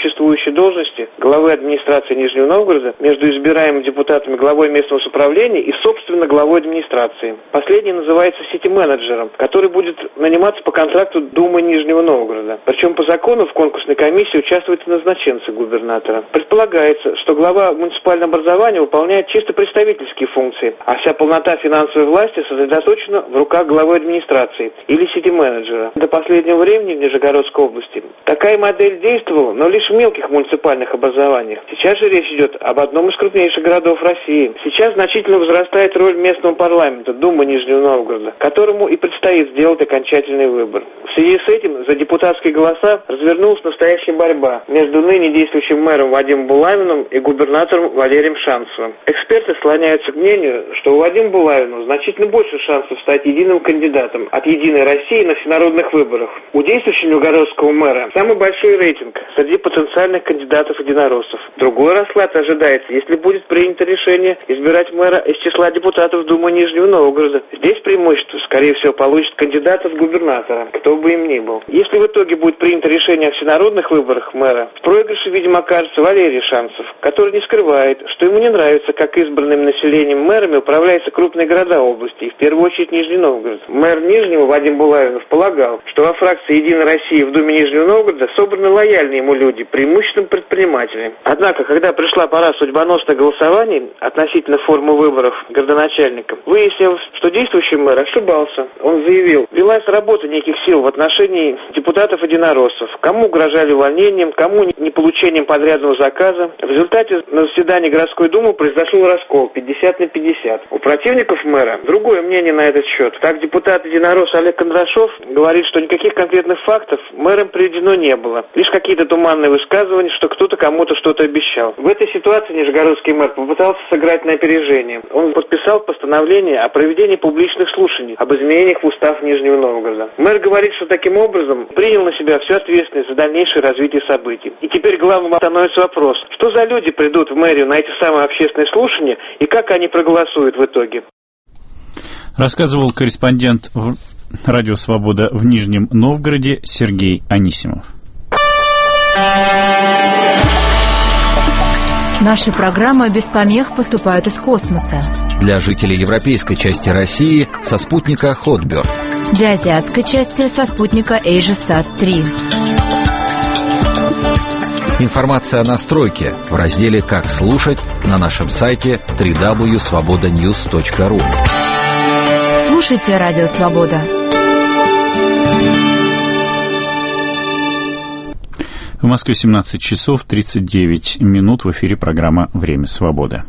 замещающей должности главы администрации Нижнего Новгорода между избираемыми депутатами главой местного самоуправления и, собственно, главой администрации. Последний называется сити-менеджером, который будет наниматься по контракту Думы Нижнего Новгорода. Причем по закону в конкурсной комиссии участвуют назначенцы губернатора. Предполагается, что глава муниципального образования выполняет чисто представительские функции, а вся полнота финансовой власти сосредоточена в руках главы администрации или сити-менеджера. До последнего времени в Нижегородской области такая модель действовала, но лишь в мелких муниципальных образованиях. Сейчас же речь идет об одном из крупнейших городов России. Сейчас значительно возрастает роль местного парламента, Думы Нижнего Новгорода, которому и предстоит сделать окончательный выбор. В связи с этим за депутатские голоса развернулась настоящая борьба между ныне действующим мэром Вадимом Булавиным и губернатором Валерием Шанцевым. Эксперты склоняются к мнению, что у Вадима Булавина значительно больше шансов стать единым кандидатом от «Единой России» на всенародных выборах. У действующего нижегородского мэра самый большой рейтинг среди потенциальных кандидатов-единороссов. Другой расклад ожидается, если будет принято решение избирать мэра из числа депутатов Думы Нижнего Новгорода. Здесь преимущество, скорее всего, получит кандидат в губернатора, кто бы им ни был. Если в итоге будет принято решение о всенародных выборах мэра, в проигрыше, видимо, окажется Валерий Шанцев, который не скрывает, что ему не нравится, как избранным населением мэрами управляются крупные города области, и в первую очередь Нижний Новгород. Мэр Нижнего Вадим Булавинов полагал, что во фракции «Единой России» в Думе Нижнего Новгорода собраны лояльные ему люди, преимущественно предприниматели. Однако, когда пришла пора судьбоносных голосований относительно формы выборов городоначальников, выяснилось, что действующий мэр ошибался. Он заявил, велась работа неких сил в отношении депутатов-единороссов, кому угрожали увольнением, кому не получением подрядного заказа. В результате на заседании городской думы произошел раскол 50/50. У противников мэра другое мнение на этот счет. Так, депутат-единорос Олег Кондрашов говорит, что никаких конкретных фактов мэром приведено не было. Лишь какие-то туманные высказывания, что кто-то кому-то что-то обещал. В этой ситуации нижегородский мэр попытался сыграть на опережение. Он подписал постановление о проведении публичных слушаний об изменениях в устав Нижнего Новгорода. Мэр говорит, что таким образом принял на себя всю ответственность за дальнейшее развитие событий. И теперь главным становится вопрос, что за люди придут в мэрию на эти самые общественные слушания и как они проголосуют в итоге. Рассказывал корреспондент Радио Свобода в Нижнем Новгороде Сергей Анисимов. Наши программы без помех поступают из космоса. Для жителей европейской части России со спутника Hotbird. Для азиатской части со спутника AsiaSat-3. Информация о настройке в разделе «Как слушать» на нашем сайте www.svobodanews.ru. Слушайте Радио Свобода. В Москве 17 часов 39 минут. В эфире программа «Время свободы».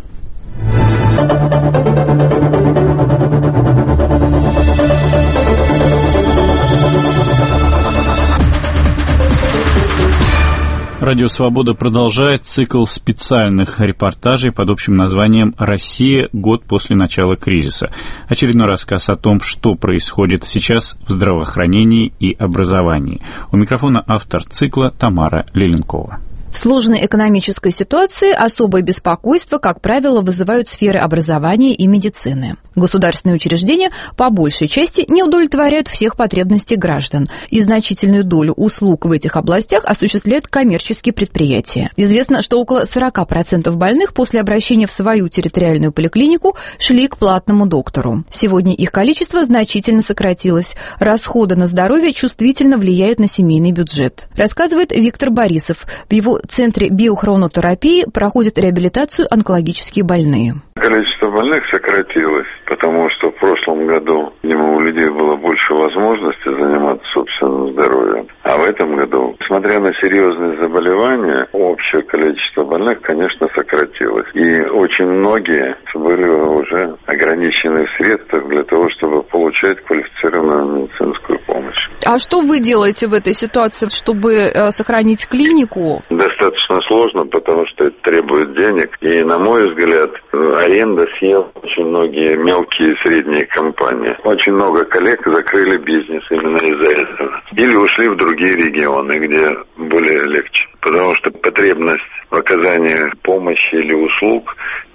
Радио «Свобода» продолжает цикл специальных репортажей под общим названием «Россия. Год после начала кризиса». Очередной рассказ о том, что происходит сейчас в здравоохранении и образовании. У микрофона автор цикла Тамара Леленкова. В сложной экономической ситуации особое беспокойство, как правило, вызывают сферы образования и медицины. Государственные учреждения по большей части не удовлетворяют всех потребностей граждан, и значительную долю услуг в этих областях осуществляют коммерческие предприятия. Известно, что около 40% больных после обращения в свою территориальную поликлинику шли к платному доктору. Сегодня их количество значительно сократилось. Расходы на здоровье чувствительно влияют на семейный бюджет. Рассказывает Виктор Борисов. В его центре биохронотерапии проходят реабилитацию онкологические больные. Количество больных сократилось, потому что в прошлом году у людей было больше возможностей заниматься собственным здоровьем. А в этом году, несмотря на серьезные заболевания, общее количество больных, конечно, сократилось. И очень многие были уже ограничены в средствах для того, чтобы получать квалифицированную медицинскую помощь. А что вы делаете в этой ситуации, чтобы сохранить клинику? Достаточно сложно, потому что это требует денег. И, на мой взгляд, аренда съела очень многие мелкие и средние компании. Очень много коллег закрыли бизнес именно из-за этого. Или ушли в другие регионы, где более легче. Потому что потребность в оказании помощи или услуг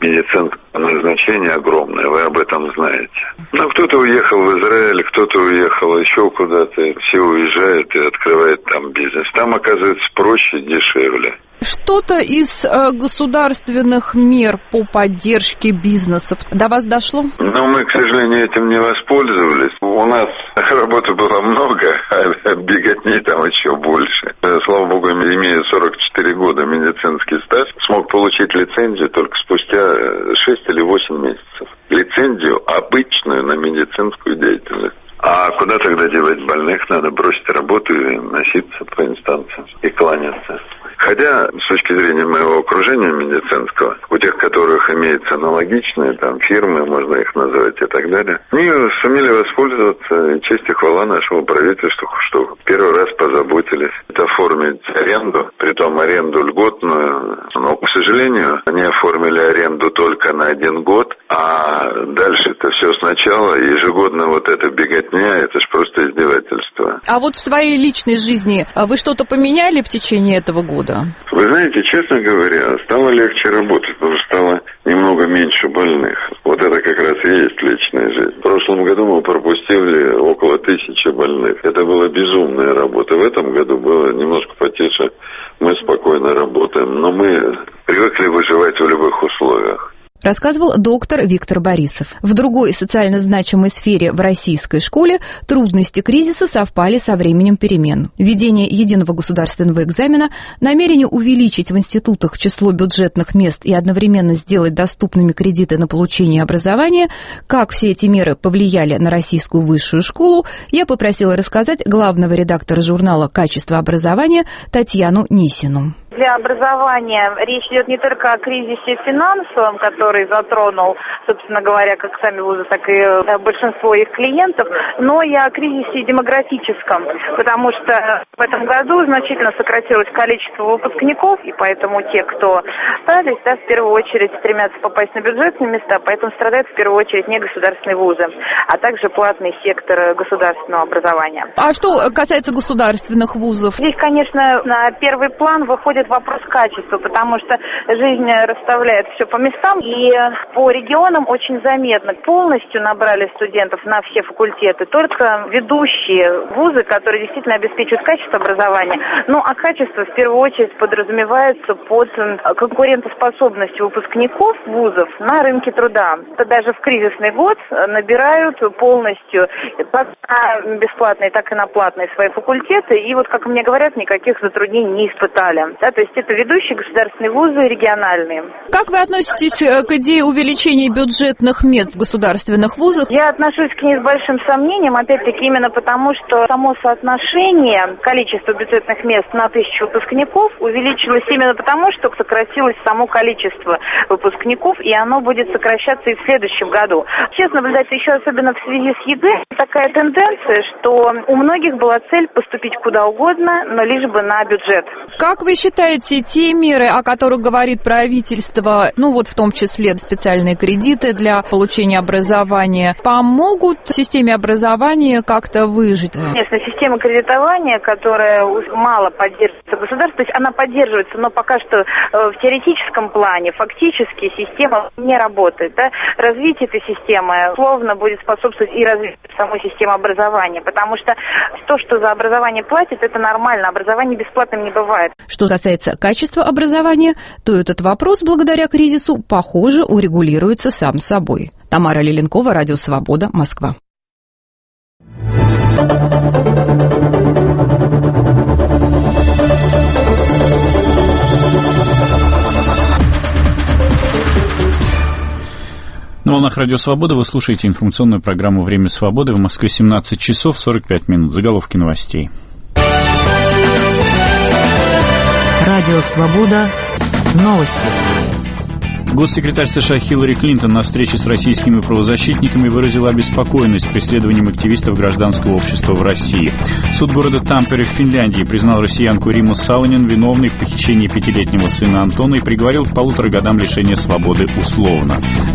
медицинского назначения огромное, вы об этом знаете. Но кто-то уехал в Израиль, кто-то уехал еще куда-то, все уезжают и открывают там бизнес. Там, оказывается, проще, дешевле. Что-то из государственных мер по поддержке бизнесов до вас дошло? Но мы, к сожалению, этим не воспользовались. У нас работы было много, а беготни там еще больше. Слава богу, имея 44 года медицинский стаж, смог получить лицензию только спустя 6 или 8 месяцев. Лицензию обычную на медицинскую деятельность. А куда тогда девать больных? Надо бросить работу и носиться по инстанциям и кланяться. Хотя, с точки зрения моего окружения медицинского, у тех, которых имеются аналогичные там фирмы, можно их назвать и так далее, они сумели воспользоваться, и честь и хвала нашему правительству, что первый раз позаботились оформить аренду, притом аренду льготную, но, к сожалению, они оформили аренду только на 1 год, а дальше-то все сначала, ежегодно вот эта беготня, это ж просто издевательство. А вот в своей личной жизни вы что-то поменяли в течение этого года? Вы знаете, честно говоря, стало легче работать, потому что стало немного меньше больных. Вот это как раз и есть личная жизнь. В прошлом году мы пропустили около 1000 больных. Это была безумная работа. В этом году было немножко потише. Мы спокойно работаем, но мы привыкли выживать в любых условиях. Рассказывал доктор Виктор Борисов. В другой социально значимой сфере в российской школе трудности кризиса совпали со временем перемен. Введение единого государственного экзамена, намерение увеличить в институтах число бюджетных мест и одновременно сделать доступными кредиты на получение образования. Как все эти меры повлияли на российскую высшую школу, я попросила рассказать главного редактора журнала «Качество образования» Татьяну Нисину. Для образования речь идет не только о кризисе финансовом, который затронул, собственно говоря, как сами вузы, так и большинство их клиентов, но и о кризисе демографическом, потому что в этом году значительно сократилось количество выпускников, и поэтому те, кто остались, в первую очередь стремятся попасть на бюджетные места, поэтому страдают в первую очередь негосударственные вузы, а также платный сектор государственного образования. А что касается государственных вузов? Здесь, конечно, на первый план выходит вопрос качества, потому что жизнь расставляет все по местам, и по регионам очень заметно. Полностью набрали студентов на все факультеты только ведущие вузы, которые действительно обеспечивают качество образования. Ну, а качество в первую очередь подразумевается под конкурентоспособностью выпускников вузов на рынке труда. Это даже в кризисный год набирают полностью как на бесплатные, так и на платные свои факультеты, и вот, как мне говорят, никаких затруднений не испытали. То есть это ведущие государственные вузы региональные. Как вы относитесь к идее увеличения бюджетных мест в государственных вузах? Я отношусь к ней с большим сомнением, опять-таки именно потому, что само соотношение количества бюджетных мест на 1000 выпускников увеличилось именно потому, что сократилось само количество выпускников, и оно будет сокращаться и в следующем году. Сейчас наблюдается еще особенно в связи с ЕГЭ такая тенденция, что у многих была цель поступить куда угодно, но лишь бы на бюджет. Как вы считаете, те меры, о которых говорит правительство, в том числе специальные кредиты для получения образования, помогут системе образования как-то выжить? Конечно, система кредитования, которая мало поддерживается государством, то есть она поддерживается, но пока что в теоретическом плане, фактически система не работает. Развитие этой системы условно будет способствовать и развитию самой системы образования, потому что то, что за образование платит, это нормально, образование бесплатным не бывает. Что касается качества образования, то этот вопрос, благодаря кризису, похоже, урегулируется сам собой. Тамара Лиленкова, Радио Свобода, Москва. На волнах Радио Свобода вы слушаете информационную программу «Время свободы». В Москве 17 часов 45 минут. Заголовки новостей. Радио Свобода. Новости. Госсекретарь США Хиллари Клинтон на встрече с российскими правозащитниками выразила обеспокоенность преследованием активистов гражданского общества в России. Суд города Тампере в Финляндии признал россиянку Римму Салонен виновной в похищении 5-летнего сына Антона и приговорил к 1,5 годам лишения свободы условно.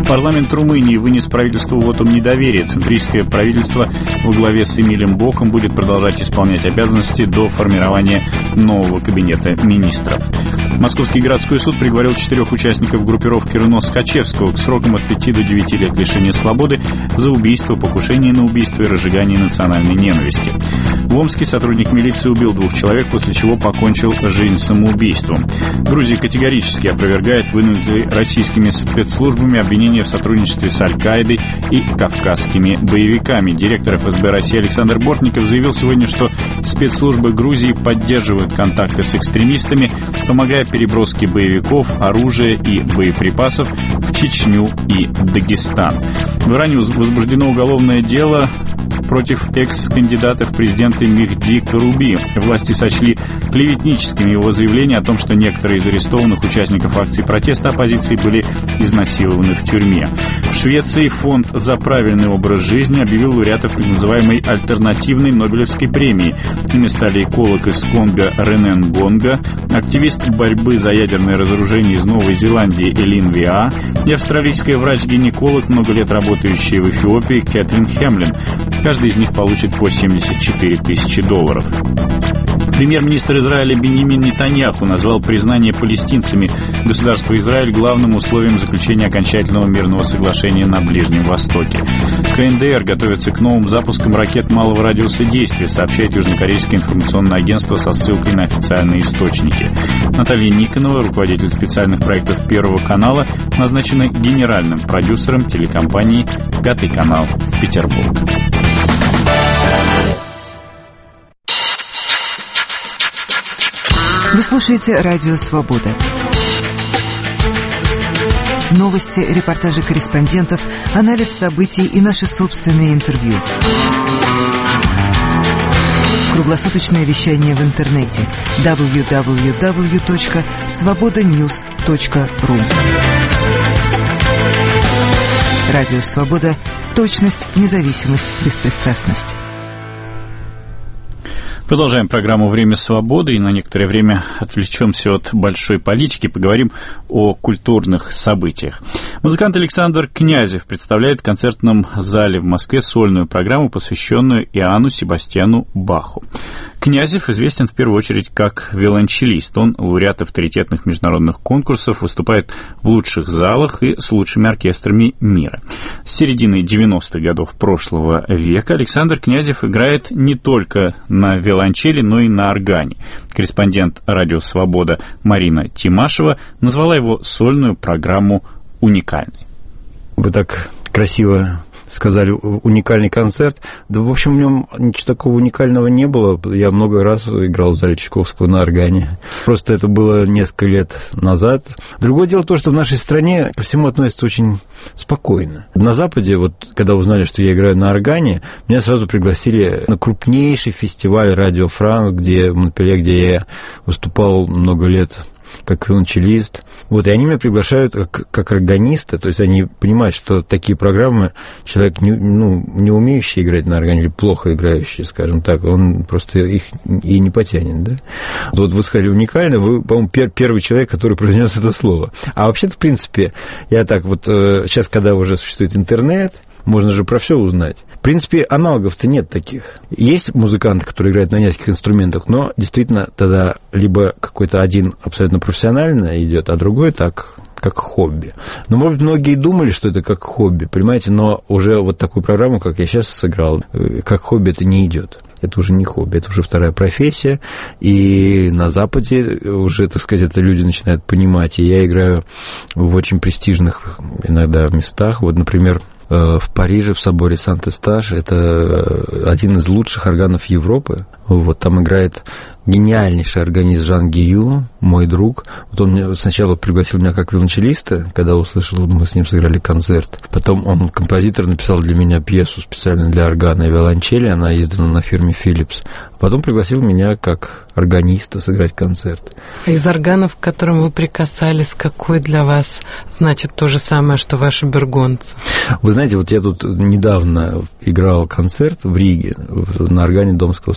Парламент Румынии вынес правительству вотум недоверия. Центристское правительство во главе с Эмилем Бохом будет продолжать исполнять обязанности до формирования нового кабинета министров. Московский городской суд приговорил 4 участников группировки Рено-Скачевского к срокам от 5 до 9 лет лишения свободы за убийство, покушение на убийство и разжигание национальной ненависти. В Омске сотрудник милиции убил 2 человек, после чего покончил жизнь самоубийством. Грузия категорически опровергает вынутые российскими спецслужбами обвинения в сотрудничестве с Аль-Каидой и кавказскими боевиками. Директор ФСБ России Александр Бортников заявил сегодня, что спецслужбы Грузии поддерживают контакты с экстремистами, помогая переброске боевиков, оружия и боеприпасов в Чечню и Дагестан. В Иране возбуждено уголовное дело против экс-кандидата в президенты Мехди Каруби. Власти сочли клеветническим его заявление о том, что некоторые из арестованных участников акций протеста оппозиции были изнасилованы в тюрьме. В Швеции фонд «За правильный образ жизни» объявил лауреатов так называемой альтернативной Нобелевской премии. Ими стали эколог из Конго Ренен Бонго, активист борьбы за ядерное разоружение из Новой Зеландии Элин Виа и австралийская врач-гинеколог, много лет работающая в Эфиопии Кэтрин Хемлин. Каждый из них получит по $74 тысячи. Премьер-министр Израиля Биньямин Нетаньяху назвал признание палестинцами государства Израиль главным условием заключения окончательного мирного соглашения на Ближнем Востоке. КНДР готовится к новым запускам ракет малого радиуса действия, сообщает южнокорейское информационное агентство со ссылкой на официальные источники. Наталья Никонова, руководитель специальных проектов Первого канала, назначена генеральным продюсером телекомпании «Пятый канал Петербург». Вы слушаете «Радио Свобода». Новости, репортажи корреспондентов, анализ событий и наши собственные интервью. Круглосуточное вещание в интернете www.svobodanews.ru. Радио Свобода. Точность, независимость, беспристрастность. Продолжаем программу «Время свободы» и на некоторое время отвлечемся от большой политики, поговорим о культурных событиях. Музыкант Александр Князев представляет в концертном зале в Москве сольную программу, посвященную Иоанну Себастьяну Баху. Князев известен в первую очередь как виолончелист. Он лауреат авторитетных международных конкурсов, выступает в лучших залах и с лучшими оркестрами мира. С середины 90-х годов прошлого века Александр Князев играет не только на виолончели, но и на органе. Корреспондент «Радио Свобода» Марина Тимашева назвала его сольную программу уникальной. Вы так красиво сказали, уникальный концерт. Да, в общем, в нем ничего такого уникального не было. Я много раз играл в зале Чайковского на органе. Просто это было несколько лет назад. Другое дело то, что в нашей стране ко всему относятся очень спокойно. На Западе, вот когда узнали, что я играю на органе, меня сразу пригласили на крупнейший фестиваль «Радио Франс», где в Монпелье, где я выступал много лет как виолончелист. Вот, и они меня приглашают как органиста, то есть они понимают, что такие программы человек, не умеющий играть на органе или плохо играющий, скажем так, он просто их и не потянет, да. Вот вы сказали уникально, вы, по-моему, первый человек, который произнес это слово. А вообще-то, в принципе, я так вот, сейчас, когда уже существует интернет, можно же про все узнать. В принципе, аналогов-то нет таких. Есть музыканты, которые играют на нескольких инструментах, но действительно тогда либо какой-то один абсолютно профессионально идет, а другой так, как хобби. Но, может быть, многие думали, что это как хобби, понимаете, но уже вот такую программу, как я сейчас сыграл, как хобби это не идет. Это уже не хобби, это уже вторая профессия, и на Западе уже, так сказать, это люди начинают понимать, и я играю в очень престижных иногда местах, вот, например, в Париже, в соборе Сант-Эстаж, это один из лучших органов Европы, вот, там играет гениальнейший органист Жан Гию, мой друг. Вот он мне сначала пригласил меня как виолончелиста, когда услышал, мы с ним сыграли концерт. Потом он, композитор, написал для меня пьесу специально для органа и виолончели, она издана на фирме Philips. Потом пригласил меня как органиста сыграть концерт. А из органов, к которым вы прикасались, какой для вас значит то же самое, что ваши бергонцы? Вы знаете, вот я тут недавно играл концерт в Риге на органе Домского собора.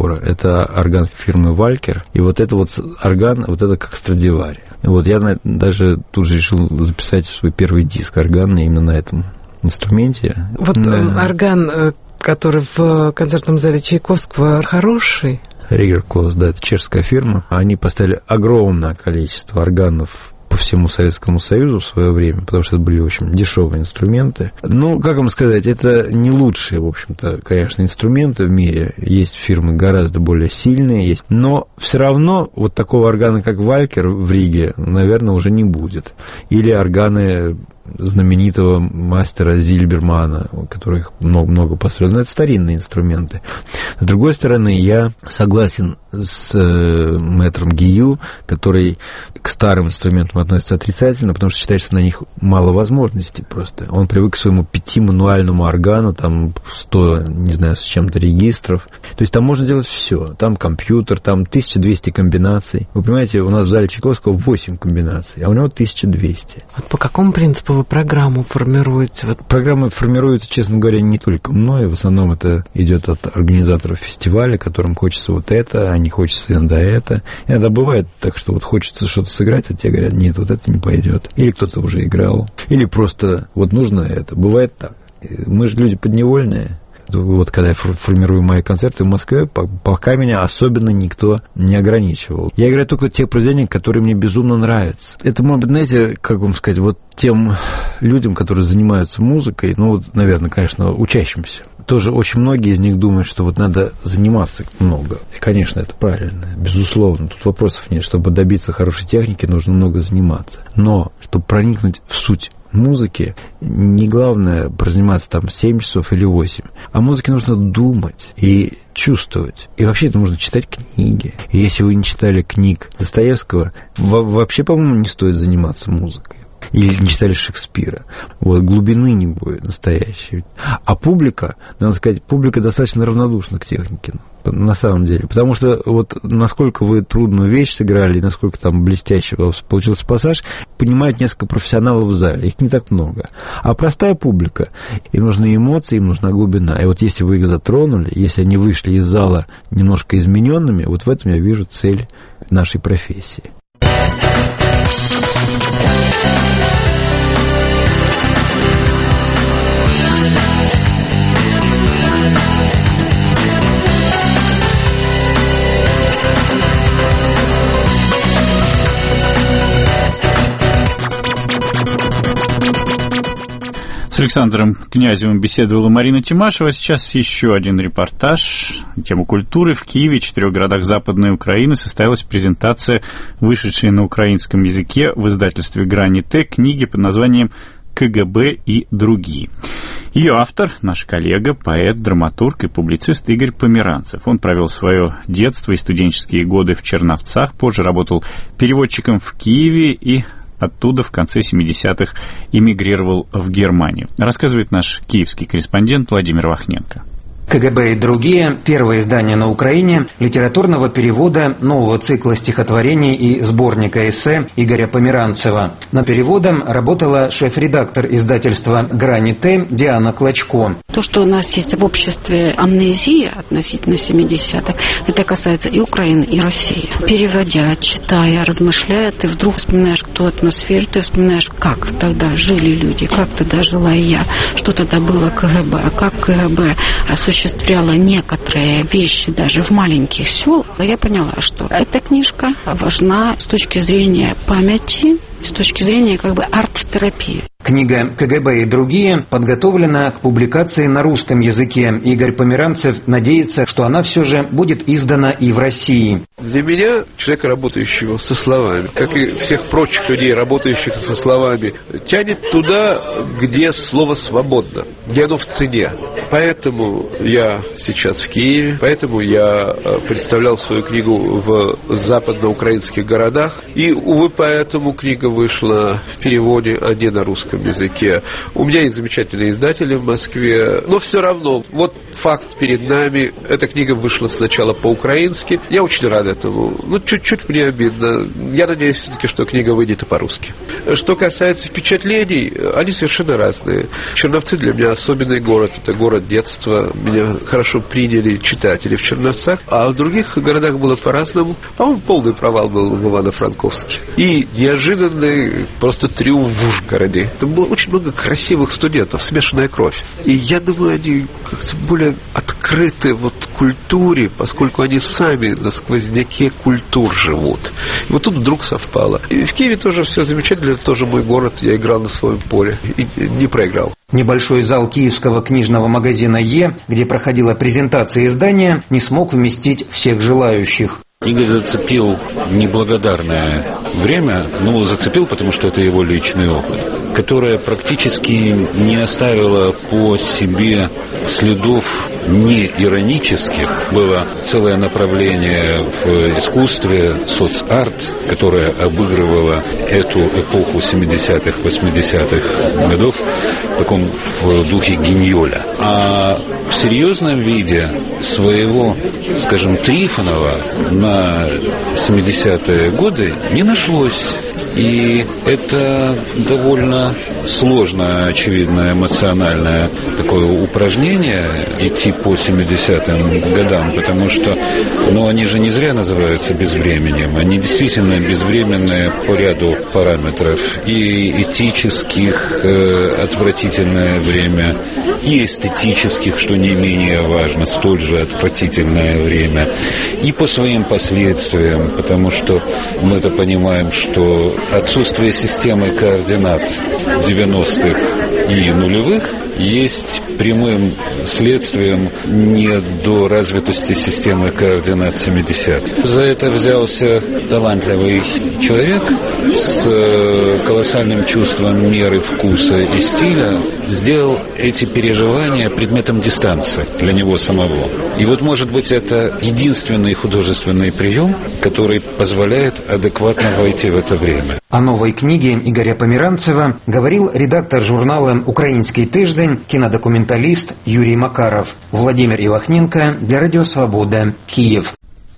разговора. Это орган фирмы «Валькер». И вот это вот орган, вот это как Страдивари. Вот я даже тут же решил записать свой первый диск органный именно на этом инструменте. Вот орган, который в концертном зале Чайковского, хороший. Ригер Клосс, да, это чешская фирма. Они поставили огромное количество органов по всему Советскому Союзу в свое время, потому что это были, в общем, дешевые инструменты. Ну, как вам сказать, это не лучшие, в общем-то, конечно, инструменты в мире. Есть фирмы гораздо более сильные, есть. Но все равно вот такого органа, как «Валькер» в Риге, наверное, уже не будет. Или органы знаменитого мастера Зильбермана, которых много построено. Но это старинные инструменты. С другой стороны, я согласен с мэтром Гию, который к старым инструментам относится отрицательно, потому что считает, что на них мало возможностей просто. Он привык к своему 5-мануальному органу, там 100, не знаю, с чем-то регистров. То есть там можно делать все. Там компьютер, там 1200 комбинаций. Вы понимаете, у нас в зале Чайковского 8 комбинаций, а у него 1200. Вот по какому принципу вы программу формируете? Вот. Программа формируется, честно говоря, не только мной. В основном это идет от организаторов фестиваля, которым хочется вот это, а не хочется иногда это. Иногда бывает так, что вот хочется что-то сыграть, а те говорят, нет, вот это не пойдет. Или кто-то уже играл. Или просто вот нужно это. Бывает так. Мы же люди подневольные. Вот когда я формирую мои концерты в Москве, пока меня особенно никто не ограничивал. Я играю только те произведения, которые мне безумно нравятся. Это, может быть, знаете, как вам сказать, вот тем людям, которые занимаются музыкой, ну, вот, наверное, конечно, учащимся, тоже очень многие из них думают, что вот надо заниматься много. И, конечно, это правильно, безусловно, тут вопросов нет. Чтобы добиться хорошей техники, нужно много заниматься. Но, чтобы проникнуть в суть музыки, не главное прозаниматься там 7 часов или 8. О музыке нужно думать и чувствовать. И вообще это нужно читать книги. И если вы не читали книг Достоевского, вообще, по-моему, не стоит заниматься музыкой. Или не читали Шекспира. Вот, глубины не будет настоящей. А публика, надо сказать, публика достаточно равнодушна к технике. На самом деле. Потому что вот насколько вы трудную вещь сыграли, и насколько там блестяще у вас получился пассаж, понимают несколько профессионалов в зале. Их не так много. А простая публика, им нужны эмоции, им нужна глубина. И вот если вы их затронули, если они вышли из зала немножко измененными, вот в этом я вижу цель нашей профессии. С Александром Князевым беседовала Марина Тимашева. Сейчас еще один репортаж. Тему культуры. В Киеве и 4 городах Западной Украины состоялась презентация, вышедшей на украинском языке в издательстве «Грани Т» книги под названием «КГБ и другие». Ее автор – наш коллега, поэт, драматург и публицист Игорь Померанцев. Он провел свое детство и студенческие годы в Черновцах, позже работал переводчиком в Киеве и оттуда в конце 70-х эмигрировал в Германию. Рассказывает наш киевский корреспондент Владимир Вахненко. «КГБ и другие» – первое издание на Украине литературного перевода нового цикла стихотворений и сборника эссе Игоря Померанцева. Над переводом работала шеф-редактор издательства «Грани Т» Диана Клочко. То, что у нас есть в обществе амнезия относительно 70-х, это касается и Украины, и России. Переводя, читая, размышляя, ты вдруг вспоминаешь ту атмосферу, ты вспоминаешь, как тогда жили люди, как тогда жила я, что тогда было КГБ, как КГБ осуществляло некоторые вещи даже в маленьких селах. Я поняла, что эта книжка важна с точки зрения памяти, с точки зрения как бы арт-терапии. Книга «КГБ и другие» подготовлена к публикации на русском языке. Игорь Померанцев надеется, что она все же будет издана и в России. Для меня, человека, работающего со словами, как и всех прочих людей, работающих со словами, тянет туда, где слово свободно, где оно в цене. Поэтому я сейчас в Киеве, поэтому я представлял свою книгу в западноукраинских городах. И, увы, поэтому книга вышла в переводе, а не на русском языке. У меня есть замечательные издатели в Москве, но все равно, вот факт перед нами, эта книга вышла сначала по-украински. Я очень рад этому. Чуть-чуть мне обидно. Я надеюсь все-таки, что книга выйдет и по-русски. Что касается впечатлений, они совершенно разные. Черновцы для меня особенный город. Это город детства. Меня хорошо приняли читатели в Черновцах. А в других городах было по-разному. По-моему, полный провал был в Ивано-Франковске. И неожиданный просто триумф в Ужгороде. Там было очень много красивых студентов, смешанная кровь. И я думаю, они как-то более открыты к культуре, поскольку они сами на сквозняке культур живут. И вот тут вдруг совпало. И в Киеве тоже все замечательно, это тоже мой город, я играл на своем поле и не проиграл. Небольшой зал киевского книжного магазина «Е», где проходила презентация издания, не смог вместить всех желающих. Игорь зацепил неблагодарное время, зацепил, потому что это его личный опыт, которое практически не оставило по себе следов не иронических. Было целое направление в искусстве, соцарт, которое обыгрывало эту эпоху 70-х, 80-х годов в таком в духе Гиньоля. А в серьезном виде своего, скажем, Трифонова на 70-е годы не нашлось. И это довольно сложное, очевидно, эмоциональное такое упражнение идти по 70-м годам, потому что, они же не зря называются безвременем, они действительно безвременные по ряду параметров, и этических отвратительное время, и эстетических, что не менее важно, столь же отвратительное время, и по своим последствиям, потому что мы это понимаем, что отсутствие системы координат 90-х и нулевых есть прямым следствием недоразвитости системы координат 70-х. За это взялся талантливый человек с колоссальным чувством меры, вкуса и стиля, сделал эти переживания предметом дистанции для него самого. И может быть, это единственный художественный прием, который позволяет адекватно войти в это время. О новой книге Игоря Померанцева говорил редактор журнала «Украинский тиждень», кинодокументалист Юрий Макаров. Владимир Ивахненко для Радио Свобода, Киев.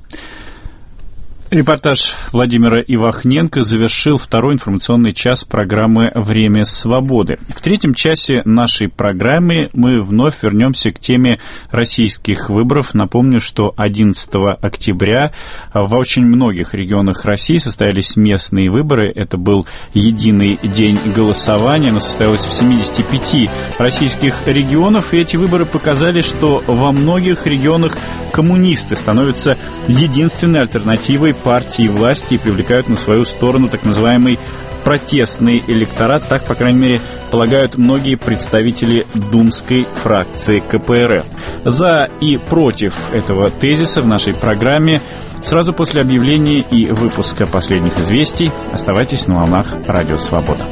Репортаж Владимира Ивахненко завершил второй информационный час программы «Время свободы». В третьем часе нашей программы мы вновь вернемся к теме российских выборов. Напомню, что 11 октября в очень многих регионах России состоялись местные выборы. Это был единый день голосования, но состоялось в 75 российских регионах. И эти выборы показали, что во многих регионах коммунисты становятся единственной альтернативой партии власти и привлекают на свою сторону так называемый протестный электорат. Так, по крайней мере, полагают многие представители думской фракции КПРФ. За и против этого тезиса в нашей программе сразу после объявления и выпуска последних известий. Оставайтесь на волнах Радио Свобода.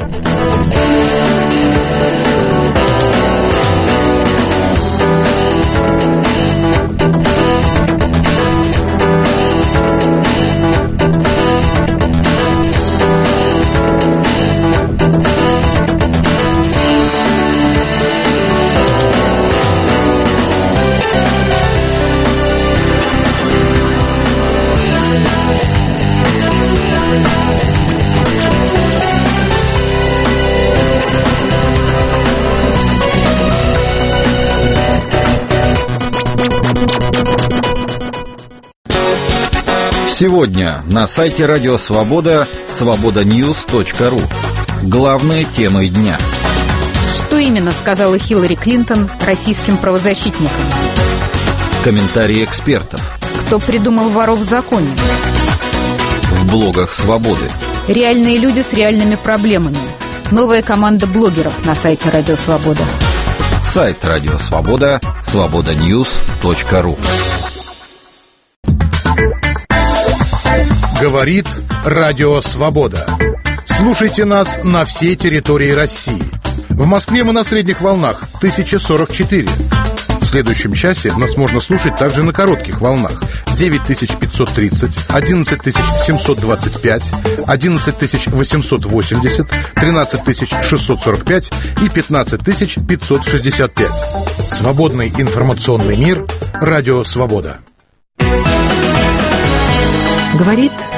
Сегодня на сайте Радио Свобода свободаnews.ру. Главные темы дня. Что именно сказала Хиллари Клинтон российским правозащитникам? Комментарии экспертов. Кто придумал воров в законе? В блогах Свободы. Реальные люди с реальными проблемами. Новая команда блогеров на сайте Радио Свобода. Сайт Радио Свобода свободаnews.ру. Говорит Радио Свобода. Слушайте нас на всей территории России. В Москве мы на средних волнах 1044. В следующем часе нас можно слушать также на коротких волнах 9530, 11725, 11880, 13645 и 15565. Свободный информационный мир. Радио Свобода. Говорит